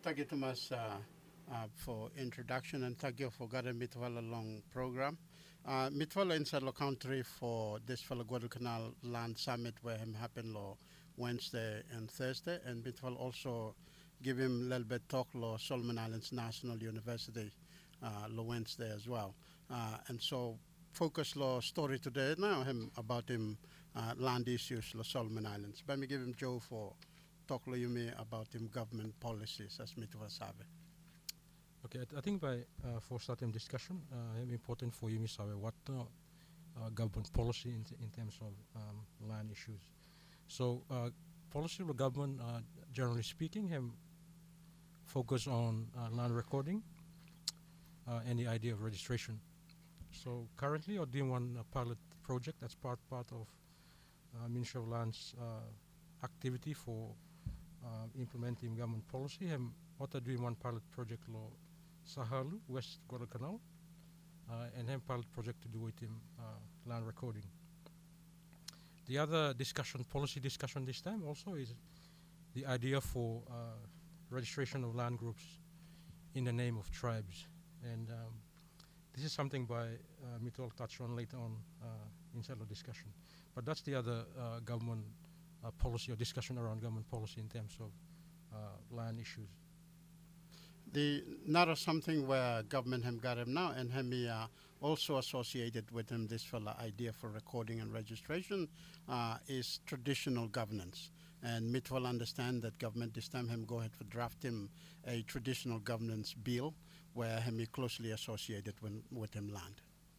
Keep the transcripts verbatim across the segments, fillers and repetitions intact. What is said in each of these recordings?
Thank you, Thomas, uh, uh, for introduction, and thank you for getting Mitwala long program. Uh, Mitwala inside the country for this fellow Guadalcanal Land Summit where him happen law Wednesday and Thursday, and Mitwala also give him a little bit talk law Solomon Islands National University uh, law Wednesday as well. Uh, and so focus law story today now him about him uh, land issues law Solomon Islands. Let me give him Joe for talk you me about him government policies as Mitwa Sabe. Okay, I, th- I think by uh, for starting discussion, uh, it's important for you to sabe what uh, uh, government policy in, t- in terms of um, land issues. So, uh, policy of the government, uh, generally speaking, have focus on uh, land recording uh, and the idea of registration. So, currently, we're doing one uh, pilot project that's part part of uh, Ministry of Land's uh, activity for uh, implementing government policy. And what are doing one pilot project law Sahalu, West Guadalcanal, uh, and then pilot project to do with him uh, land recording. The other discussion, policy discussion this time also is the idea for uh, registration of land groups in the name of tribes. And um, this is something by uh, Mitwal touch on later on uh, inside the discussion. But that's the other uh, government uh, policy or discussion around government policy in terms of uh, land issues. The not something where government have got him now, and him uh, also associated with him this fella idea for recording and registration uh, is traditional governance. And Mit will understand that government this time him go ahead for draft him a traditional governance bill where him is closely associated with, with him land.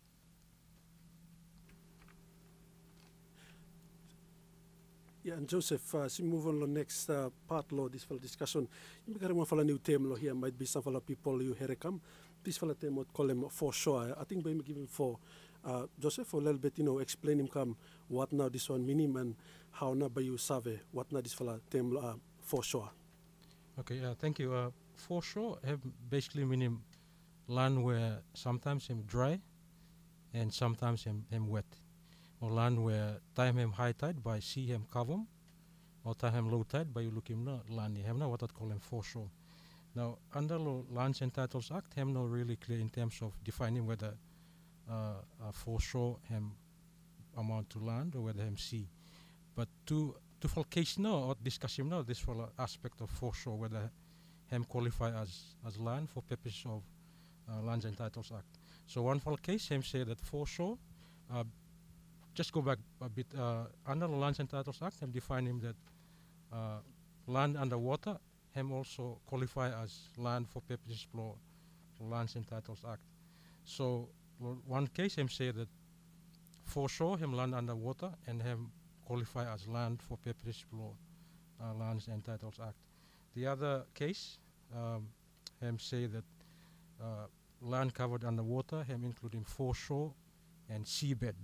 Yeah, and Joseph, uh, as we move on to the next uh, part law, this fella discussion, you got one fella new term law here, might be some fella people you hear come. This fella term would call him for sure. I think by me giving for uh, Joseph for a little bit, you know, explain him come what now this one meaning and how now by you save what now this fella term uh, for sure. Okay, uh, thank you. Uh, for sure have basically meaning land where sometimes him dry and sometimes him, him wet. Or land where time him high tide by sea him cover, or time him low tide by you look him na land him na what I call him foreshore. Now under law Lands and Titles Act him not really clear in terms of defining whether uh, uh, foreshore him amount to land or whether him sea. But to to for case now or discuss him now this for aspect of foreshore whether him qualify as as land for purpose of uh, Lands and Titles Act. So one for case him say that foreshore. Uh, Just go back a bit. Uh, under the Lands and Titles Act, him define him that uh, land underwater, him also qualify as land for purposes of Lands and Titles Act. So one case him say that foreshore him land underwater and him qualify as land for purposes of uh, Lands and Titles Act. The other case um, him say that uh, land covered underwater him including foreshore and seabed.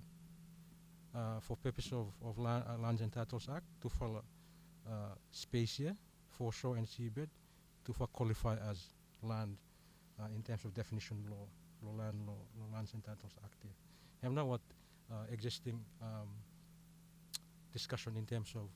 Uh, for purpose of, of land, uh, Lands and Titles Act to follow uh, space here, foreshore and seabed, to for qualify as land uh, in terms of definition law, law land law, law Lands and Titles Act here. Have now what uh, existing um, discussion in terms of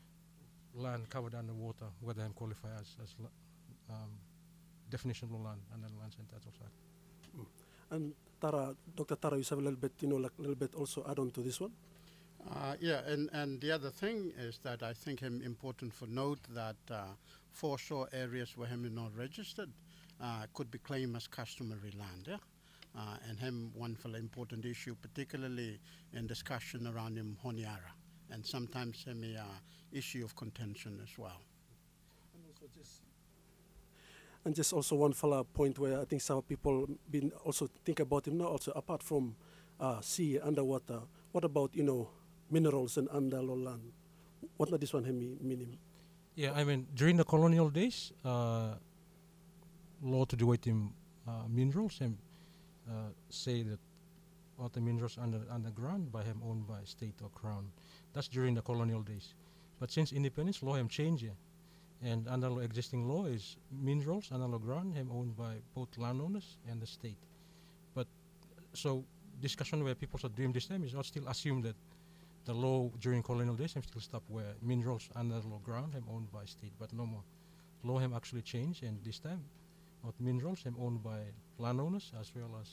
land covered underwater, whether I'm qualify as, as um, definition law land under the Lands and Titles Act. Mm. And Tara, Doctor Tara, you have a little bit, you know, like a little bit also add on to this one. Uh, yeah, and, and the other thing is that I think him important for note that uh, foreshore areas where him is not registered uh, could be claimed as customary land. Yeah? Uh, and him one for the important issue, particularly in discussion around him Honiara, and sometimes him a uh, issue of contention as well. And also just And just also one follow point where I think some people been also think about him now also apart from uh, sea, underwater, what about, you know, minerals and under land? What does this one mean? mean? Yeah, I mean, during the colonial days, uh, law to do with him uh, minerals and uh, say that all the minerals under underground by him owned by state or crown. That's during the colonial days. But since independence, law have changed here. And under law existing law is minerals under law ground him owned by both landowners and the state. But so discussion where people are doing this time is not still assume that the law during colonial days him still stop where minerals under law ground him owned by state, but no more. law him actually changed, and this time, what minerals him owned by landowners as well as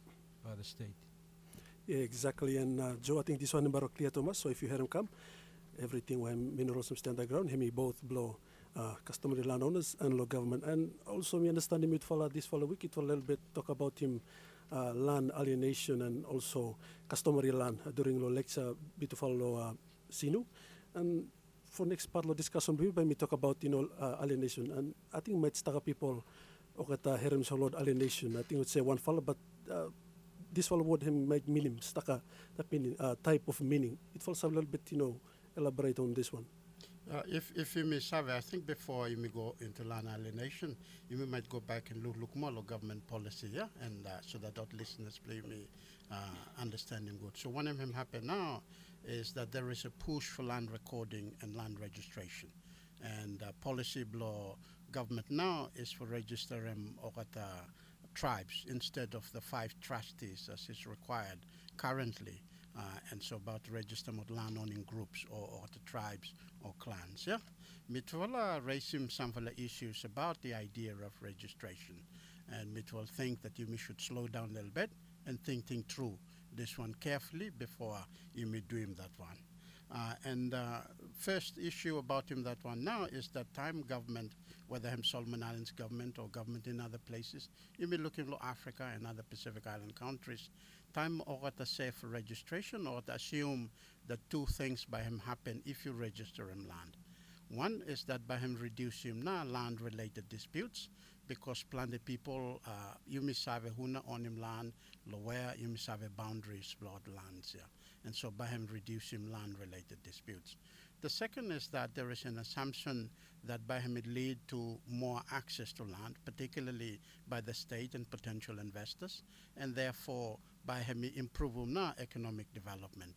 by the state. Yeah, exactly. And uh, Joe, I think this one is very clear to us. So if you hear him come, everything when minerals stand underground, him both blow uh, customary landowners and law government. And also, we understand him with follow this follow week. It will a little bit talk about him uh, land alienation and also customary land uh, during the lecture beautiful law uh, Sinu. And for next part of discussion, we may talk about you know uh, alienation. And I think might start people okata herim solod alienation. I think would say one follow, but uh, this follow word him might meaning staka that meaning uh, type of meaning. It falls a little bit you know elaborate on this one. Uh, if if you may survey, I think before you may go into land alienation, you may might go back and look look more at government policy, yeah, and uh, so that our listeners play me uh, understand him good. So one of them happen now is that there is a push for land recording and land registration, and uh, policy law government now is for register them or at uh, tribes instead of the five trustees as is required currently. Uh, and so about to register with land-owning groups or, or the tribes or clans. Yeah, Mitwala raising some of the issues about the idea of registration, and Mitwal think that you may should slow down a little bit and think, think through this one carefully before you may do him that one. Uh, and uh, first issue about him that one now is that time government, whether him Solomon Islands government or government in other places, you may look into Africa and other Pacific Island countries, time or to say for registration or to assume that two things by him happen if you register him land. One is that by him reduce him now land related disputes because plenty people uh, you may have a huna on him land, lower you may have a boundaries blood lands here. And so by him reduce him land related disputes. The second is that there is an assumption that by him it lead to more access to land, particularly by the state and potential investors, and therefore by him improve na economic development.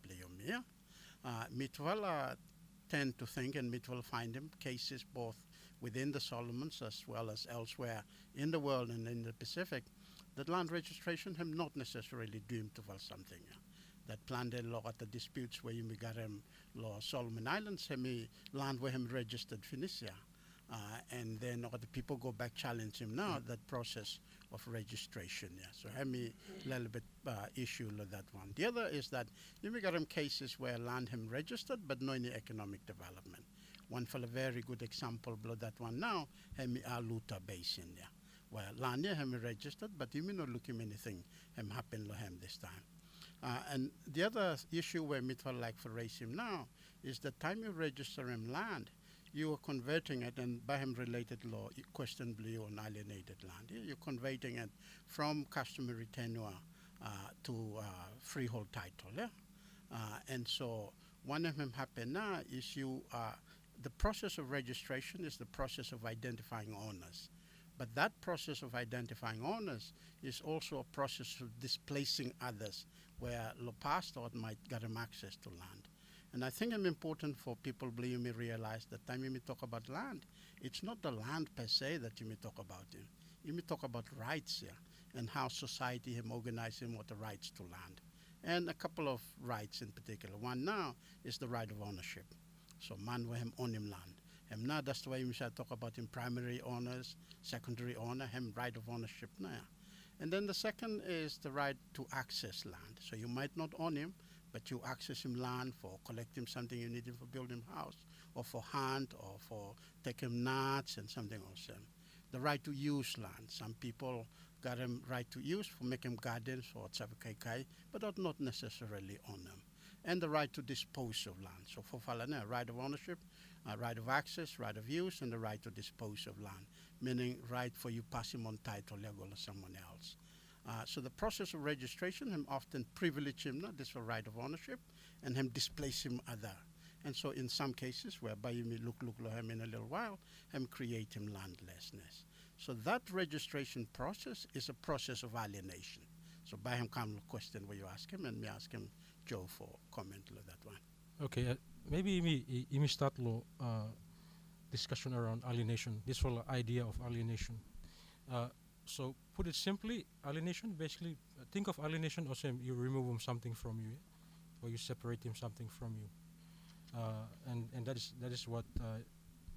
Uh, Mitwala tend to think, and Mitwala find him cases both within the Solomons as well as elsewhere in the world and in the Pacific, that land registration have not necessarily doomed to something. Yeah. That planted law at the disputes where you got him law Solomon Islands, him land where him registered Phoenicia. Uh, and then uh, the people go back challenge him now, mm. that process of registration. Yeah. So him a little bit uh, issue with that one. The other is that you got him cases where land him registered but no any economic development. One for a very good example of that one now, him Aluta Basin. Yeah. Where land him registered but you may not look him anything him happen to him this time. Uh, and the other issue where Mitwal like for raise him now is the time you register him land, you are converting it, and by him related law, questionably on alienated land. Yeah? You're converting it from customary tenure uh, to uh, freehold title. Yeah? Uh, and so one of them happen now is you, uh, the process of registration is the process of identifying owners. But that process of identifying owners is also a process of displacing others where the pastor might get them access to land. And I think it's important for people to you may realize that time you may talk about land, it's not the land per se that you may talk about. It. You may talk about rights here and how society have organized him with the rights to land. And a couple of rights in particular. One now is the right of ownership. So man will him own him land. And now that's the way we should talk about him primary owners, secondary owner, him right of ownership now. And then the second is the right to access land. So you might not own him, but you access him land for collecting something you need him for building house, or for hunt, or for taking nuts and something else. The right to use land. Some people got him right to use for making gardens or tsavakaikai, but not necessarily own them. And the right to dispose of land. So for Falana, right of ownership, uh, right of access, right of use, and the right to dispose of land, meaning right for you pass him on title level or someone else. Uh, so the process of registration, him often privilege him, not this for right of ownership, and him displace him other. And so in some cases, whereby you may look, look, look him in a little while, him create him landlessness. So that registration process is a process of alienation. So by him come question where you ask him, and me ask him, Joe, for comment on that one. Okay, uh, maybe me, me start lo uh, discussion around alienation. This whole idea of alienation. Uh, so put it simply, alienation basically uh, think of alienation as you remove him something from you, yeah? Or you separate him something from you, uh, and and that is that is what uh,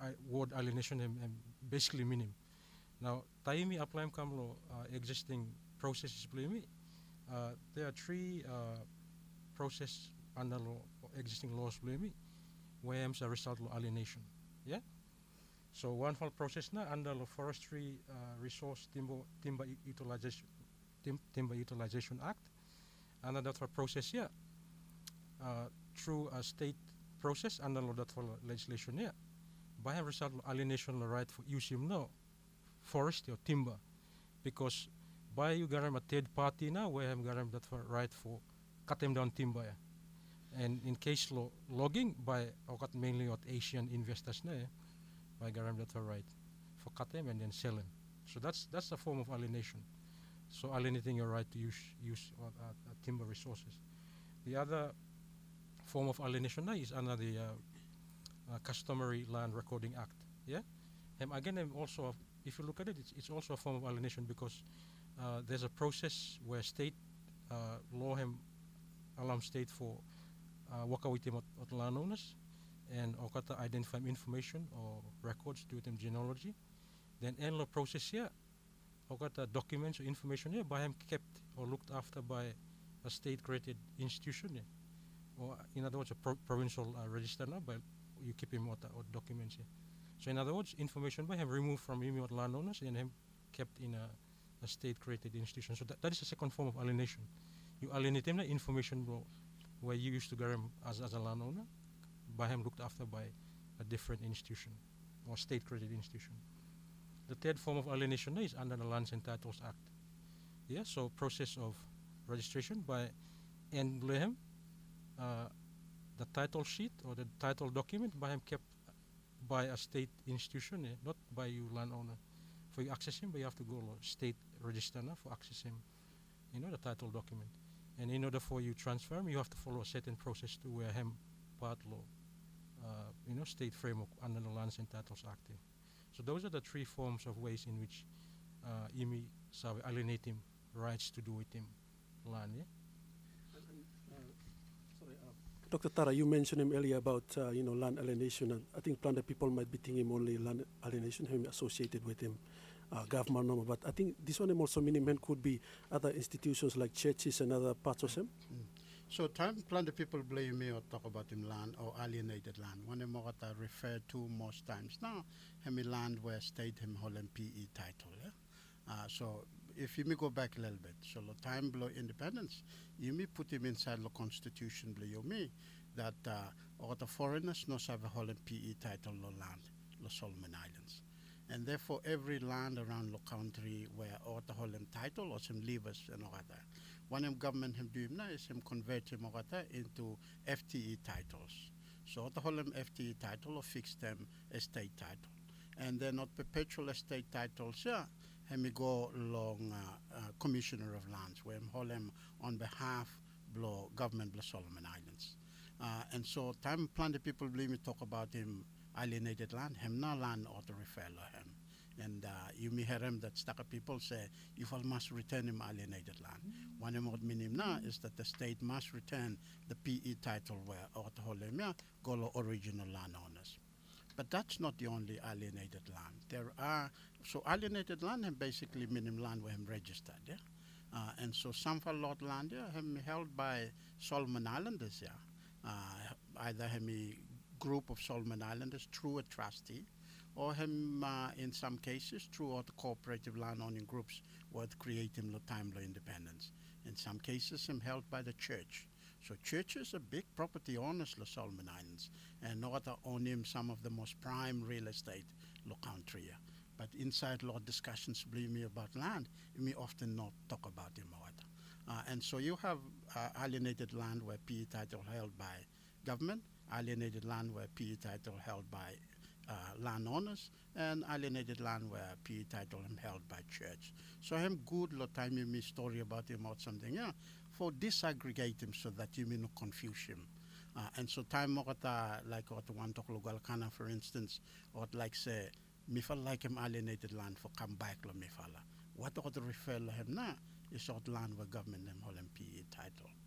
I, word alienation em, em basically meaning. Now, taimi apply kam lo uh, existing processes blame uh, there are three uh, process under law existing laws blame where am a result of alienation. Yeah. So one whole process na under the Forestry uh, Resource Timber Timber Utilization Tim, Timber Utilization Act. Another process here uh, through a state process under that legislation here. By a result of alienation the right for use him no forest or timber, because by you garam a third party now where I'm garam that for right for cut them down timber. Yeah. And in case lo logging by or cut mainly what Asian investors now yeah, by garam that for right for cut them and then sell them. So that's that's a form of alienation. So alienating your right to use use uh, uh, timber resources. The other form of alienation now is under the uh, uh, Customary Land Recording Act. Yeah, and again, um, also if you look at it, it's, it's also a form of alienation because uh, there's a process where state uh, law him alarm state for uh, work with him at landowners and or kata identify information or records to them genealogy. Then end law process here. Or got uh, documents or information here by him kept or looked after by a state-created institution, yeah. Or in other words, a pro provincial uh, register now, but you keep him what, uh, what documents here. So in other words, information by him removed from him what landowners and him kept in a, a state-created institution. So that, that is a second form of alienation. You alienate him the information bro, where you used to get him as, as a landowner, by him looked after by a different institution or state-created institution. The third form of alienation is under the Lands and Titles Act. Yeah, so process of registration by and him, uh, the title sheet or the title document by him kept by a state institution, eh, not by you landowner. For you access him, but you have to go to state register now for access him, you know, the title document. And in order for you transfer him, you have to follow a certain process to where him part law, uh, you know, state framework under the Lands and Titles Act. Eh. So those are the three forms of ways in which uh, I M I sabi alienate him rights to do with him land. Yeah? Uh, sorry, uh, Doctor Tara, you mentioned him earlier about uh, you know land alienation, and I think plan that people might be thinking only land alienation him associated with him uh, government number, but I think this one also meaning could be other institutions like churches and other parts of them. Mm. So time plan the people blame me or talk about him land or alienated land. One of them I refer to most times now, him land where state him hold P E title. Yeah? Uh, so if you may go back a little bit, so the time below independence, you may put him inside the constitution below me that uh, or the foreigners no have a hold P E title lo land, the Solomon Islands. And therefore every land around the country where or the hold title or some levers and all that. One of government him do him now is him convert him into F T E titles. So the whole F T E title or fix them estate title. And then not perpetual estate titles, yeah, him go along uh, uh, Commissioner of Lands, where him hold him on behalf of government of Solomon Islands. Uh, and so time plan the people believe me talk about him alienated land, him not land or to refer to him. And uh, you may hear him that Staka people say, you all must return him alienated land. Mm-hmm. One of what meaning now is that the state must return the P E title where or to hold him, yeah, go to original landowners. But that's not the only alienated land. There are, so alienated land and basically meaning land where him registered, yeah. Uh, and so some for lot land, yeah, him held by Solomon Islanders, yeah. Uh, either him a group of Solomon Islanders through a trustee, or him, uh, in some cases, through the cooperative land-owning groups would create him the time of independence. In some cases, him held by the church. So churches are big property owners, the Solomon Islands, and not own him some of the most prime real estate lo country. But inside law discussions, believe me, about land, we often not talk about him. Uh, and so you have uh, alienated land where P E title held by government, alienated land where P E title held by Uh, landowners, and alienated land where P E title him held by church. So him good lo time you me story about him or something, yeah, for disaggregate him so that you may not confuse him. Uh, and so time mokata like what one talk logalkana for instance, or like say me feel like him alienated land for come back lo me fala. What ought to refer him na is sort land where government him hold him P E title.